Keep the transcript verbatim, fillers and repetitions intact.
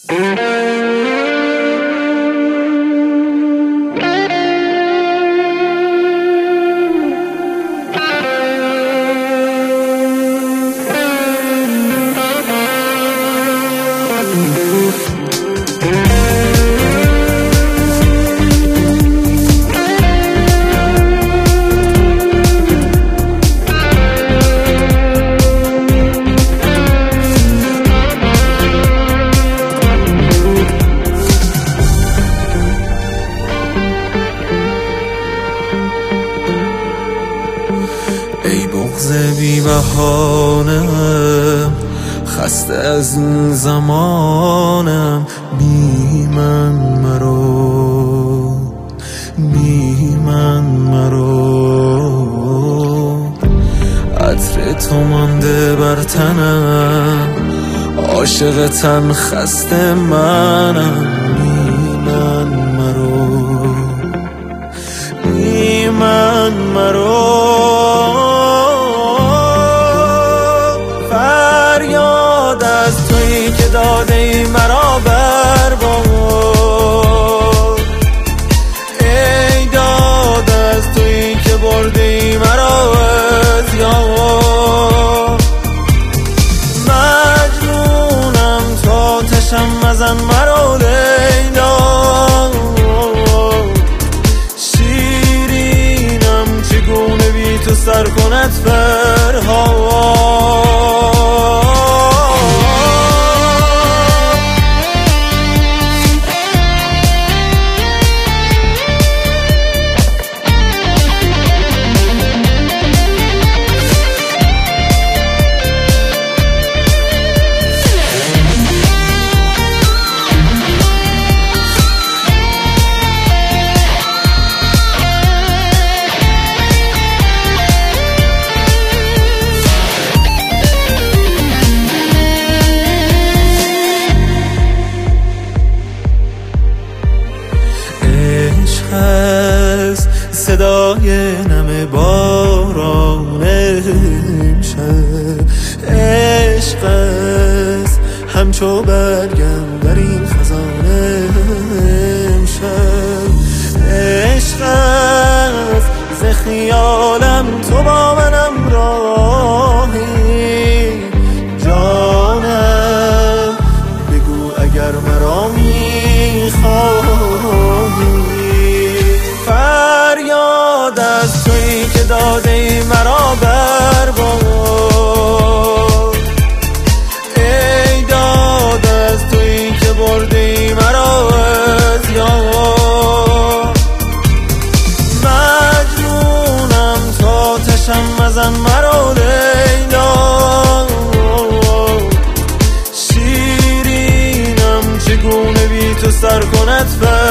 ای بغض بی بهانم، خسته از این زمانم، بی من مرو، بی من مرو. عطر تو مانده بر تنم، عاشق تن خسته منم، بی من مرو، بی من مرو. فریاد از تویی که داده ای مرا برباد، ای داد از تویی که برده ای مرا از یاد. مجنونم تا تشم مزن مرا لیلا، شیرینم چگونه بی تو سر کند فرهاد. صدای نم باران امشب، عشق است همچو برگم در این خزان امشب. عشق است ز خیالم تو با منم راهی، جانم بگو اگر مرا میخواهی. فریاد از تویی که داده ای مرا برباد، ای داد از تویی که برده ای مرا از یاد. مجنونم تا تشم مزن مرا لیلا، شیرینم چگونه بی تو سر کند